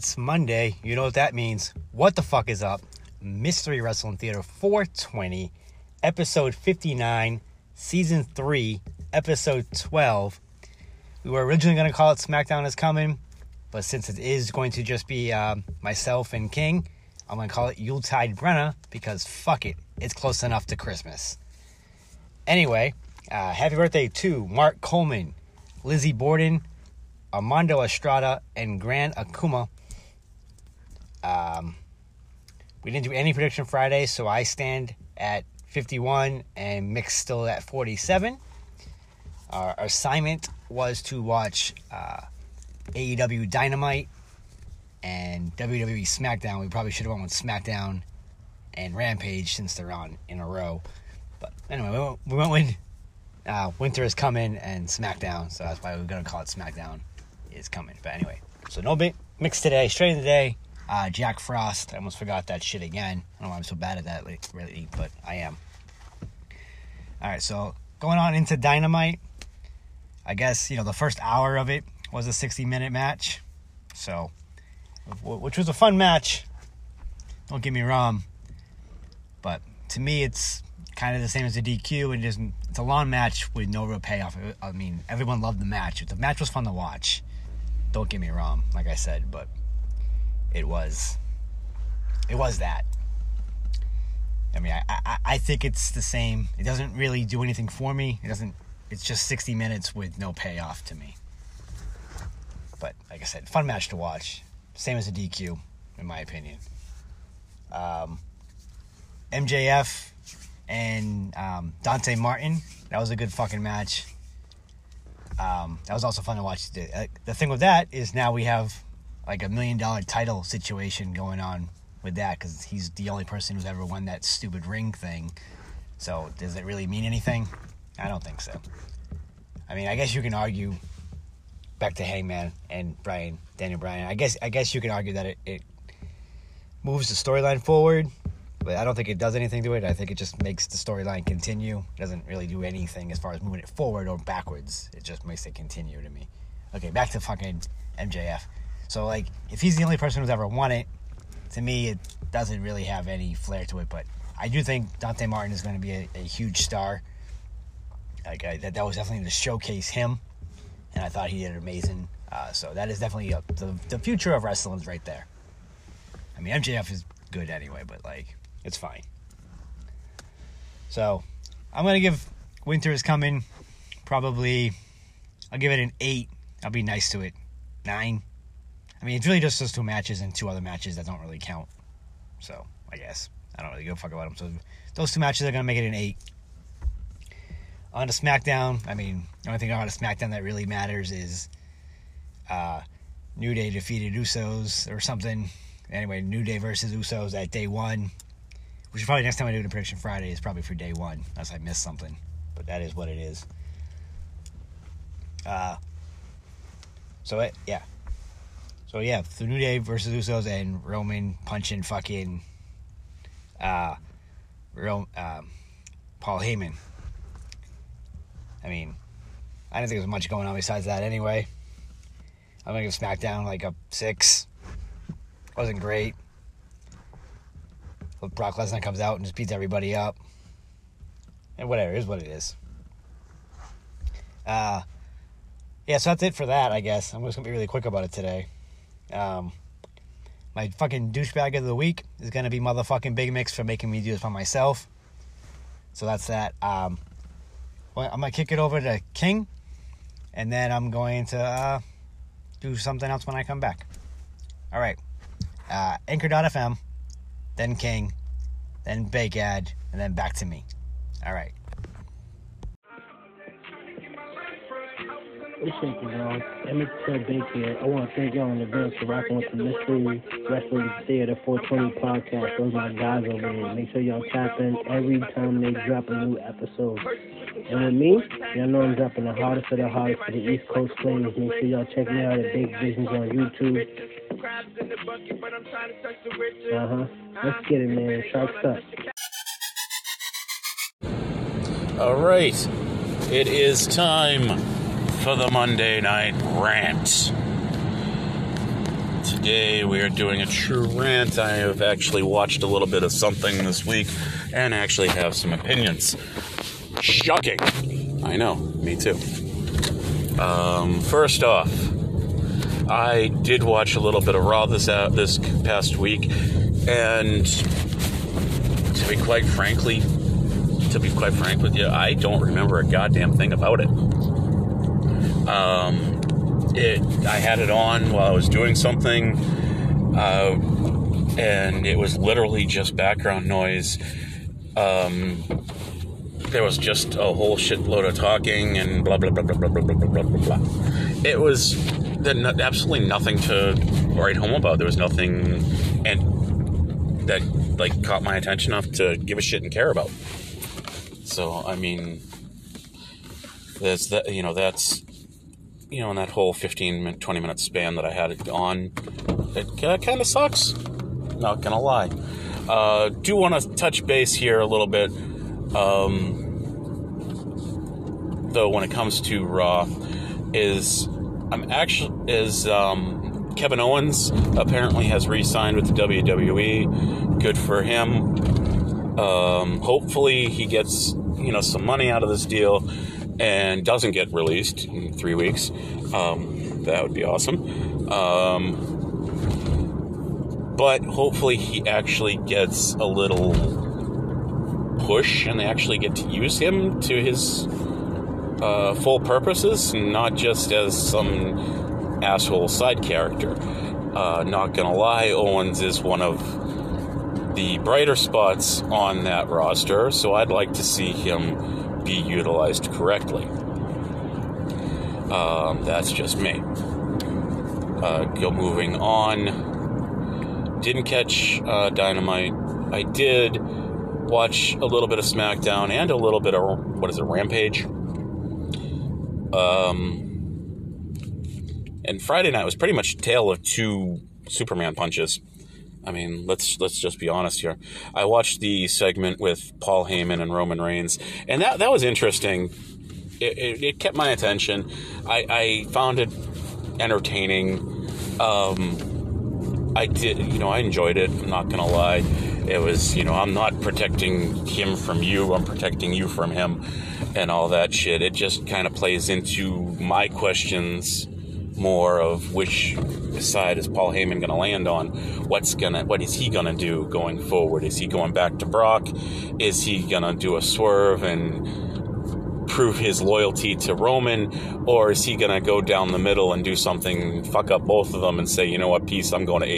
It's Monday. You know what that means. What the fuck is up? Mystery Wrestling Theater 420, episode 59, season 3, episode 12. We were originally going to call it SmackDown is Coming, but since it is going to just be myself and King, I'm going to call it Yuletide Brenna because fuck it. It's close enough to Christmas. Anyway, happy birthday to Mark Coleman, Lizzie Borden, Armando Estrada, and Gran Akuma. We didn't do any prediction Friday, so I stand at 51 and Mick's still at 47. Our assignment was to watch AEW Dynamite and WWE SmackDown. We probably should have went with SmackDown and Rampage since they're on in a row. But anyway, we went with Winter is Coming and SmackDown, so that's why we're going to call it SmackDown is Coming. But anyway, so no big mix today, straight in the day. Jack Frost, I almost forgot that shit again. I don't know why I'm so bad at that lately, but I am. Alright, so going on into Dynamite, I guess, the first hour of it was a 60-minute match. So, which was a fun match. Don't get me wrong. But to me, it's kind of the same as the DQ. It's a long match with no real payoff. I mean, everyone loved the match. The match was fun to watch. Don't get me wrong, like I said, but it was that. I mean, I think it's the same. It doesn't really do anything for me. It's just 60 minutes with no payoff to me. But like I said, fun match to watch. Same as a DQ, in my opinion. MJF and Dante Martin. That was a good fucking match. That was also fun to watch. The thing with that is now we have like $1 million title situation going on with that because he's the only person who's ever won that stupid ring thing. So does it really mean anything? I don't think so. I mean, I guess you can argue back to Hangman and Daniel Bryan. I guess you can argue that it moves the storyline forward, but I don't think it does anything to it. I think it just makes the storyline continue. It doesn't really do anything as far as moving it forward or backwards. It just makes it continue to me. Okay, back to fucking MJF. So, like, if he's the only person who's ever won it, to me, it doesn't really have any flair to it. But I do think Dante Martin is going to be a huge star. Like, that was definitely to showcase him. And I thought he did amazing. So that is definitely the future of wrestling is right there. I mean, MJF is good anyway, but, like, it's fine. So, I'm going to give Winter is Coming probably, I'll give it an 8. I'll be nice to it. 9. I mean, it's really just those 2 matches and 2 other matches that don't really count. So, I guess. I don't really give a fuck about them. So, those 2 matches are going to make it an 8. On to SmackDown. I mean, the only thing about SmackDown that really matters is New Day defeated Usos or something. Anyway, New Day versus Usos at day 1. Which is probably next time I do the Prediction Friday is probably for day 1. Unless I missed something. But that is what it is. So, the New Day versus Usos and Roman punching fucking Paul Heyman. I mean, I didn't think there was much going on besides that anyway. I'm going to give SmackDown like a 6. Wasn't great. But Brock Lesnar comes out and just beats everybody up. And whatever, it is what it is. So that's it for that, I guess. I'm just going to be really quick about it today. My fucking douchebag of the week is going to be motherfucking Big Mix for making me do this by myself. So that's that. I'm going to kick it over to King. And then I'm going to do something else when I come back. All right. Anchor.fm. Then King. Then Bake Ad. And then back to me. All right. What's shaking, y'all? Emmett Bake here. I want to thank y'all in advance for rocking with the Mystery Wrestling Theater 420 podcast. Those are my guys over there. Make sure y'all tap in every time they drop a new episode. And with me, y'all know I'm dropping the hardest of the hardest for the East Coast Flames. Make sure y'all check me out at Big Visions on YouTube. Let's get it, man. Sharks up. All right. It is time for the Monday Night Rant. Today we are doing a true rant. I have actually watched a little bit of something this week and actually have some opinions. Shocking. I know, me too. First off, I did watch a little bit of Raw this past week, and to be quite frank with you, I don't remember a goddamn thing about it. I had it on while I was doing something, and it was literally just background noise. There was just a whole shitload of talking and blah, blah, blah, blah, blah, blah, blah, blah, blah, blah. It was absolutely nothing to write home about. There was nothing that, caught my attention enough to give a shit and care about. So, I mean, that's that, that's, in that whole 20-minute span that I had it on, it kind of sucks. Not gonna lie. Do want to touch base here a little bit, though, when it comes to Raw, Kevin Owens apparently has re-signed with the WWE. Good for him. Hopefully he gets, some money out of this deal and doesn't get released in 3 weeks. That would be awesome. But hopefully he actually gets a little push and they actually get to use him to his full purposes, not just as some asshole side character. Not gonna lie, Owens is one of the brighter spots on that roster, so I'd like to see him be utilized correctly. That's just me. Moving on. Didn't catch Dynamite. I did watch a little bit of SmackDown and a little bit of, Rampage. And Friday night was pretty much a tale of two Superman punches. I mean, let's just be honest here. I watched the segment with Paul Heyman and Roman Reigns, and that was interesting. It kept my attention. I found it entertaining. I did, I enjoyed it. I'm not gonna lie. It was, I'm not protecting him from you. I'm protecting you from him, and all that shit. It just kind of plays into my questions more of which side is Paul Heyman going to land on? What is he going to do going forward? Is he going back to Brock? Is he going to do a swerve and prove his loyalty to Roman? Or is he going to go down the middle and do something, fuck up both of them and say, you know what, peace, I'm going to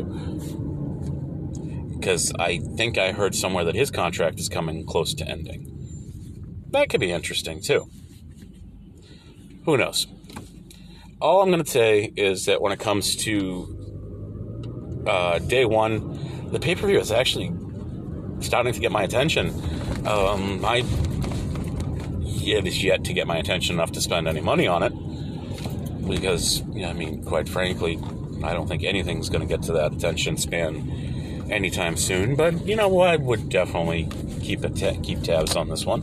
AEW? Because I think I heard somewhere that his contract is coming close to ending. That could be interesting too. Who knows? All I'm going to say is that when it comes to day one, the pay-per-view is actually starting to get my attention. It is yet to get my attention enough to spend any money on it. Because, quite frankly, I don't think anything's going to get to that attention span anytime soon. But, I would definitely keep tabs on this one.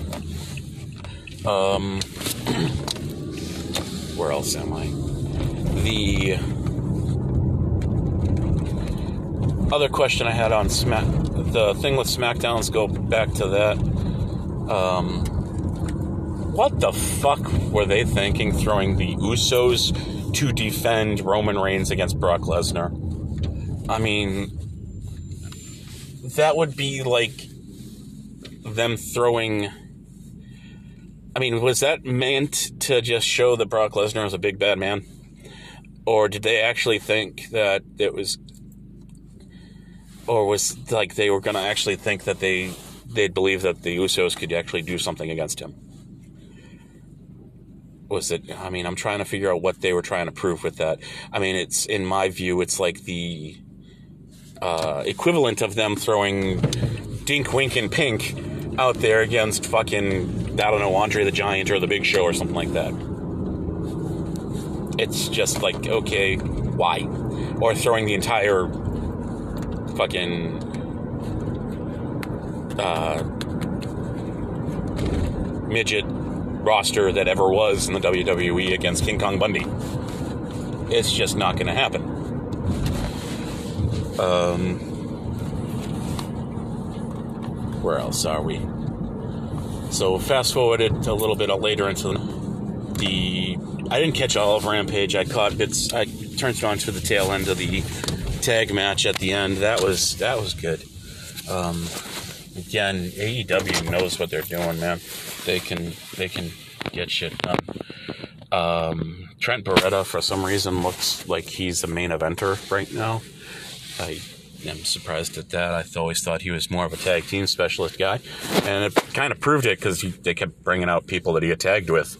Where else am I? The other question I had on the thing with SmackDown, let's go back to that. What the fuck were they thinking throwing the Usos to defend Roman Reigns against Brock Lesnar? I mean, that would be like them throwing... was that meant to just show that Brock Lesnar is a big bad man? Or did they actually think that it was... Or was like they were going to actually think that they'd believe that the Usos could actually do something against him? Was it... I'm trying to figure out what they were trying to prove with that. It's, in my view, it's like the equivalent of them throwing Dink, Wink, and Pink out there against fucking, I don't know, Andre the Giant or the Big Show or something like that. It's just like, okay, why? Or throwing the entire fucking midget roster that ever was in the WWE against King Kong Bundy. It's just not going to happen. Where else are we? So fast forwarded a little bit later into I didn't catch all of Rampage. I caught bits. I turned on to the tail end of the tag match at the end. That was good. Again, AEW knows what they're doing, man. They can get shit done. Trent Beretta, for some reason, looks like he's a main eventer right now. I am surprised at that. I always thought he was more of a tag team specialist guy, and it kind of proved it because they kept bringing out people that he had tagged with.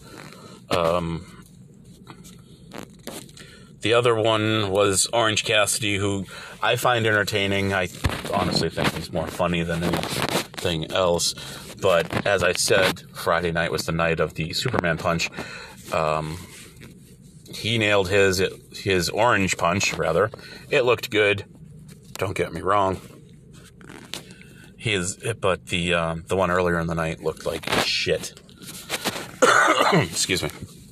The other one was Orange Cassidy, who I find entertaining. I honestly think he's more funny than anything else. But as I said, Friday night was the night of the Superman punch. He nailed his orange punch, rather. It looked good. Don't get me wrong. But the one earlier in the night looked like shit. Excuse me.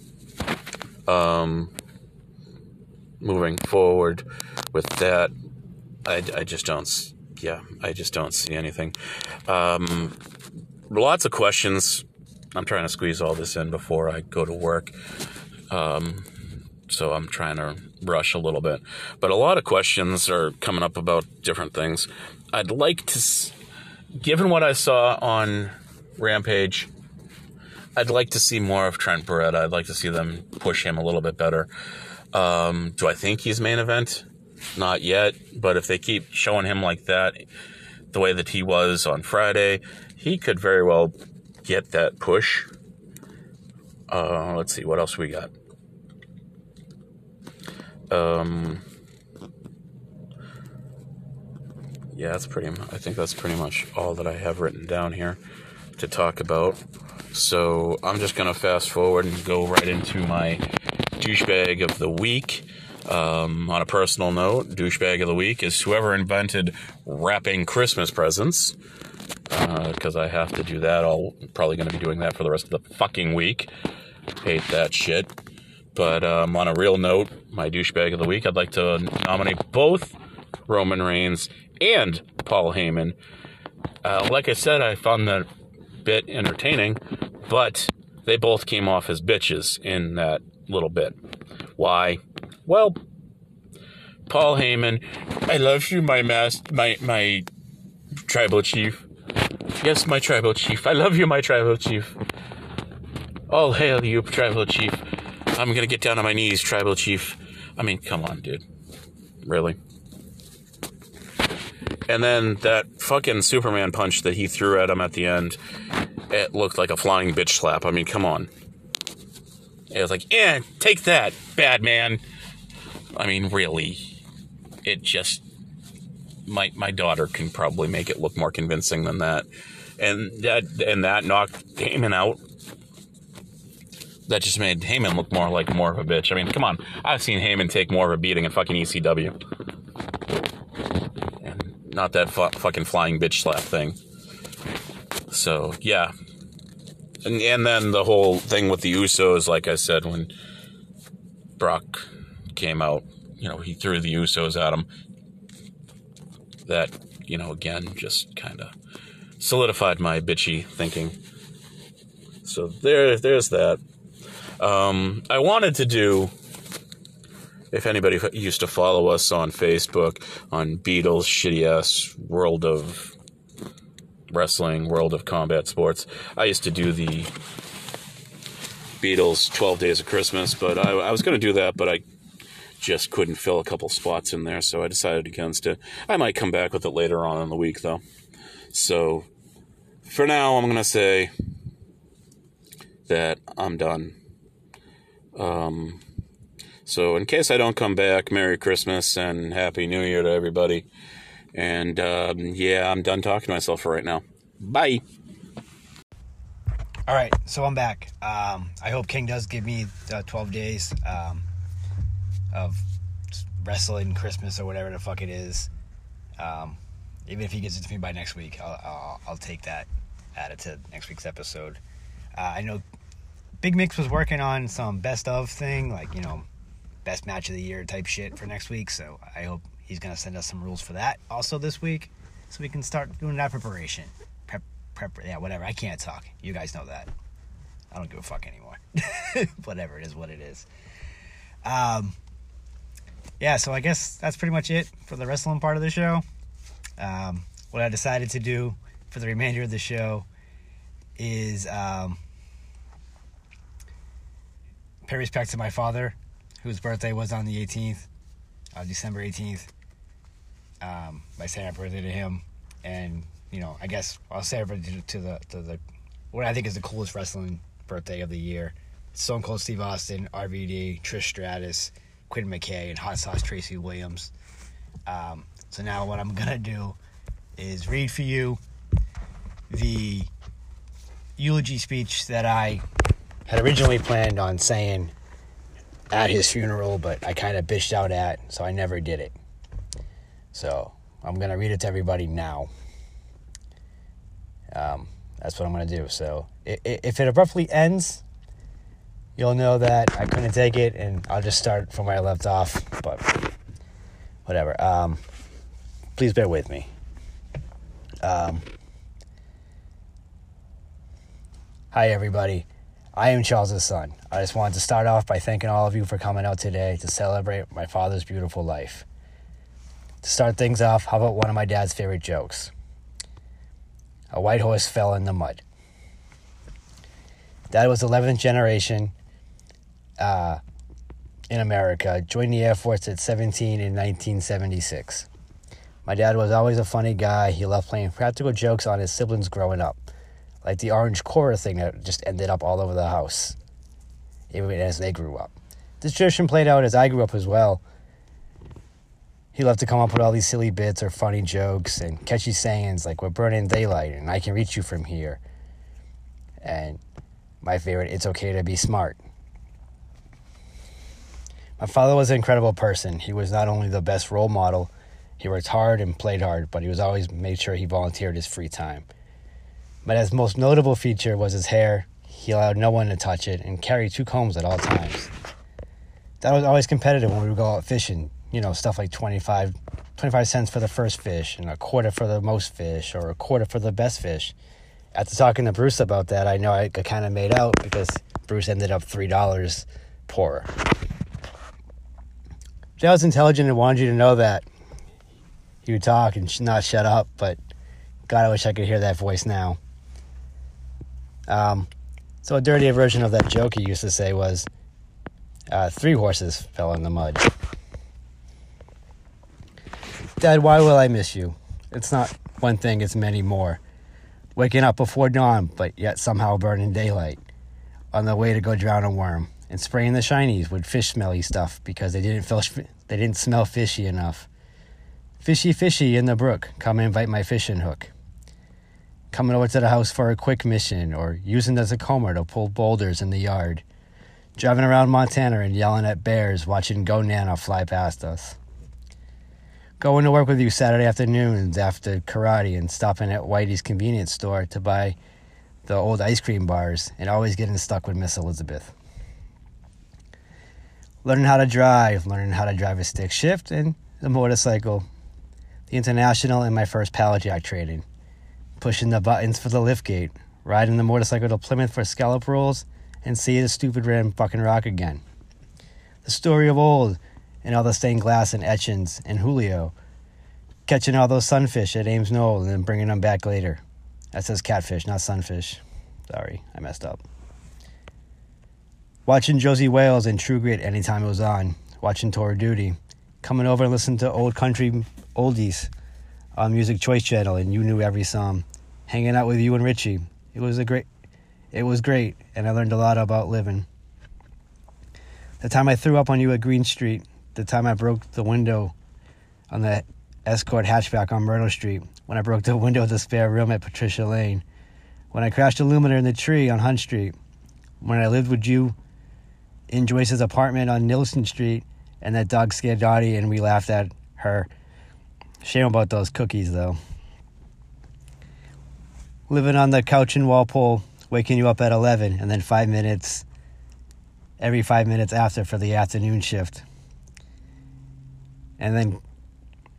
Moving forward with that, I just don't see anything. Lots of questions. I'm trying to squeeze all this in before I go to work. So I'm trying to rush a little bit. But a lot of questions are coming up about different things. I'd like to, given what I saw on Rampage, I'd like to see more of Trent Beretta. I'd like to see them push him a little bit better. Do I think he's main event? Not yet. But if they keep showing him like that, the way that he was on Friday, he could very well get that push. Let's see, what else we got? Yeah, I think that's pretty much all that I have written down here to talk about. So I'm just going to fast forward and go right into my douchebag of the week. On a personal note, douchebag of the week is whoever invented wrapping Christmas presents. Because I have to do that. I'm probably going to be doing that for the rest of the fucking week. Hate that shit. But on a real note, my douchebag of the week, I'd like to nominate both Roman Reigns and Paul Heyman. Like I said, I found that bit entertaining, but they both came off as bitches in that little bit. Why? Well, Paul Heyman, I love you, my tribal chief. Yes, my tribal chief. I love you, my tribal chief. All hail you, tribal chief. I'm going to get down on my knees, tribal chief. I mean, come on, dude. Really? And then that fucking Superman punch that he threw at him at the end, it looked like a flying bitch slap. I mean, come on. It was like, take that, bad man. I mean, really. It just... My daughter can probably make it look more convincing than that. And that knocked Heyman out. That just made Heyman look more of a bitch. I mean, come on. I've seen Heyman take more of a beating in fucking ECW. And not that fucking flying bitch slap thing. So, yeah. And then the whole thing with the Usos, like I said, when Brock came out, he threw the Usos at him. That, again, just kind of solidified my bitchy thinking. So there's that. I wanted to do, if anybody used to follow us on Facebook, on Beatles' shitty-ass World of Wrestling, World of Combat Sports, I used to do the Beatles 12 Days of Christmas, but I was going to do that, but I just couldn't fill a couple spots in there, so I decided against it. I might come back with it later on in the week, though. So, for now, I'm going to say that I'm done. So, in case I don't come back, Merry Christmas and Happy New Year to everybody. And, I'm done talking to myself for right now. Bye! Alright, so I'm back. I hope King does give me 12 days, of wrestling Christmas or whatever the fuck it is. Even if he gets it to me by next week, I'll take that, add it to next week's episode. I know Big Mix was working on some best of thing, like, best match of the year type shit for next week, so I hope he's going to send us some rules for that also this week, so we can start doing that preparation. Yeah, whatever. I can't talk. You guys know that. I don't give a fuck anymore. Whatever, it is what it is. Yeah, so I guess that's pretty much it for the wrestling part of the show. What I decided to do for the remainder of the show is pay respect to my father, whose birthday was on the 18th, December 18th. By saying happy birthday to him, and I guess I'll say happy birthday to the what I think is the coolest wrestling birthday of the year. Stone Cold Steve Austin, RVD, Trish Stratus, Quinn McKay, and Hot Sauce Tracy Williams. So now what I'm gonna do is read for you the eulogy speech that I had originally planned on saying at his funeral, but I kind of bitched out at, so I never did it. So I'm going to read it to everybody now. That's what I'm going to do. So if it abruptly ends, you'll know that I couldn't take it, and I'll just start from where I left off. But whatever. Please bear with me. Hi, everybody. I am Charles' son. I just wanted to start off by thanking all of you for coming out today to celebrate my father's beautiful life. To start things off, how about one of my dad's favorite jokes? A white horse fell in the mud. Dad was 11th generation in America, joined the Air Force at 17 in 1976. My dad was always a funny guy. He loved playing practical jokes on his siblings growing up, like the orange Cora thing that just ended up all over the house, even as they grew up. This tradition played out as I grew up as well. He loved to come up with all these silly bits or funny jokes and catchy sayings like, "We're burning daylight," and "I can reach you from here." And my favorite, "It's okay to be smart." My father was an incredible person. He was not only the best role model, he worked hard and played hard, but he was always made sure he volunteered his free time. But his most notable feature was his hair. He allowed no one to touch it and carried 2 combs at all times. That was always competitive when we would go out fishing. Stuff like 25 cents for the first fish and a quarter for the most fish or a quarter for the best fish. After talking to Bruce about that, I know I kind of made out because Bruce ended up $3 poorer. Dad was intelligent and wanted you to know that. He would talk and not shut up, but God, I wish I could hear that voice now. So a dirtier version of that joke he used to say was, 3 horses fell in the mud. Dad, why will I miss you? It's not one thing, it's many more. Waking up before dawn, but yet somehow burning daylight. On the way to go drown a worm. And spraying the shinies with fish smelly stuff because they didn't smell fishy enough. Fishy, fishy in the brook, come invite my fishing hook. Coming over to the house for a quick mission, or using the Tacoma to pull boulders in the yard. Driving around Montana and yelling at bears, watching Go Nana fly past us. Going to work with you Saturday afternoons after karate and stopping at Whitey's convenience store to buy the old ice cream bars and always getting stuck with Miss Elizabeth. Learning how to drive a stick shift and the motorcycle. The International and my first pallet jack trading. Pushing the buttons for the liftgate. Riding the motorcycle to Plymouth for scallop rolls and see the stupid ram fucking rock again. The story of old and all the stained glass and etchings and Julio. Catching all those sunfish at Ames Knoll and then bringing them back later. That says catfish, not sunfish. Sorry, I messed up. Watching Josie Wales and True Grit anytime it was on. Watching Tour of Duty. Coming over and listening to old country oldies on Music Choice Channel, and you knew every song. Hanging out with you and Richie. It was great, and I learned a lot about living. The time I threw up on you at Green Street. The time I broke the window on the Escort hatchback on Myrtle Street. When I broke the window of the spare room at Patricia Lane. When I crashed a Lumina in the tree on Hunt Street. When I lived with you in Joyce's apartment on Nilsson Street, and that dog scared Dottie and we laughed at her. Shame about those cookies, though. Living on the couch in Walpole, waking you up at 11, and then every 5 minutes after for the afternoon shift. And then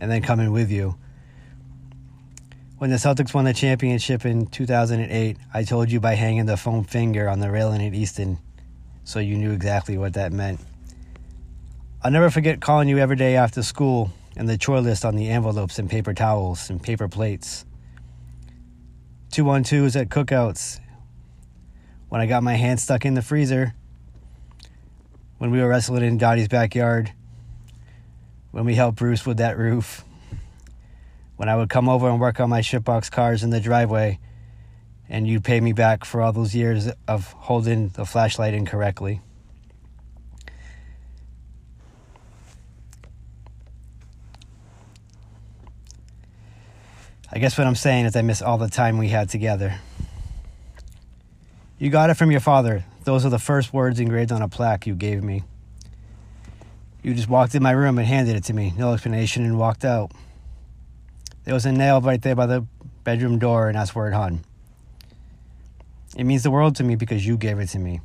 and then coming with you. When the Celtics won the championship in 2008, I told you by hanging the foam finger on the railing at Easton, so you knew exactly what that meant. I'll never forget calling you every day after school and the chore list on the envelopes and paper towels and paper plates. 2-on-2s at cookouts. When I got my hand stuck in the freezer. When we were wrestling in Dottie's backyard. When we helped Bruce with that roof. When I would come over and work on my shitbox cars in the driveway, and you'd pay me back for all those years of holding the flashlight incorrectly. I guess what I'm saying is I miss all the time we had together. You got it from your father. Those are the first words engraved on a plaque you gave me. You just walked in my room and handed it to me, no explanation, and walked out. There was a nail right there by the bedroom door, and that's where it hung. It means the world to me because you gave it to me.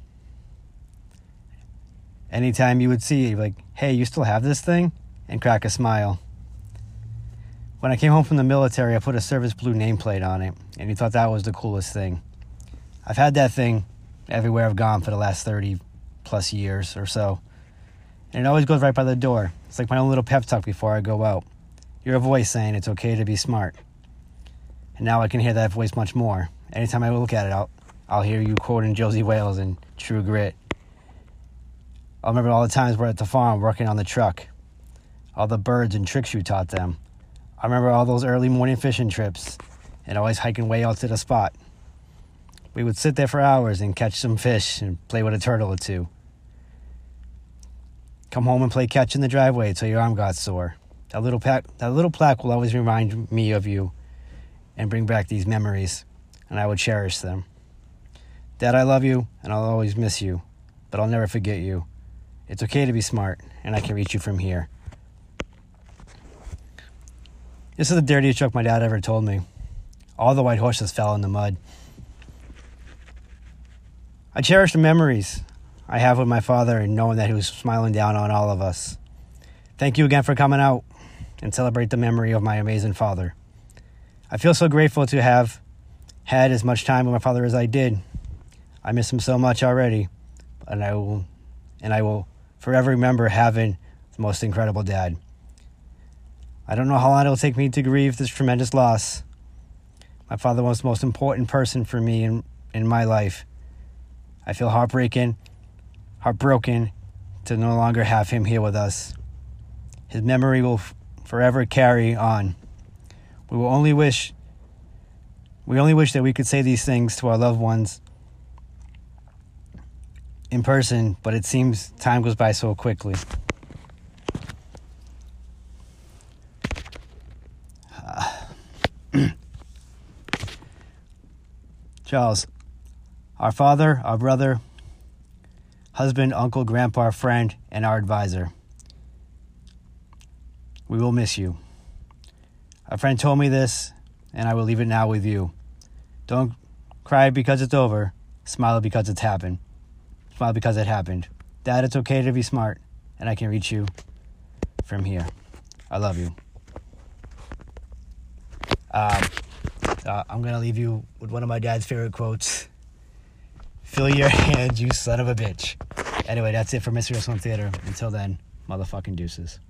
Anytime you would see it, you'd be like, hey, you still have this thing? And crack a smile. When I came home from the military, I put a service blue nameplate on it, and you thought that was the coolest thing. I've had that thing everywhere I've gone for the last 30 plus years or so. And it always goes right by the door. It's like my own little pep talk before I go out. Your voice saying it's okay to be smart. And now I can hear that voice much more. Anytime I look at it, I'll hear you quoting Josie Wales and True Grit. I'll remember all the times we're at the farm working on the truck. All the birds and tricks you taught them. I remember all those early morning fishing trips and always hiking way out to the spot. We would sit there for hours and catch some fish and play with a turtle or two. Come home and play catch in the driveway till your arm got sore. That little plaque will always remind me of you and bring back these memories, and I would cherish them. Dad, I love you, and I'll always miss you, but I'll never forget you. It's okay to be smart, and I can reach you from here. This is the dirtiest joke my dad ever told me. All the white horses fell in the mud. I cherish the memories I have with my father and knowing that he was smiling down on all of us. Thank you again for coming out and celebrate the memory of my amazing father. I feel so grateful to have had as much time with my father as I did. I miss him so much already, and I will forever remember having the most incredible dad. I don't know how long it'll take me to grieve this tremendous loss. My father was the most important person for me in my life. I feel heartbroken to no longer have him here with us. His memory will forever carry on. We only wish that we could say these things to our loved ones in person, but it seems time goes by so quickly. Charles, our father, our brother, husband, uncle, grandpa, friend, and our advisor. We will miss you. A friend told me this, and I will leave it now with you. Don't cry because it's over. Smile because it's happened. Smile because it happened. Dad, it's okay to be smart, and I can reach you from here. I love you. I'm going to leave you with one of my dad's favorite quotes. Fill your hands, you son of a bitch. Anyway, that's it for Mystery Wrestling Theater. Until then, motherfucking deuces.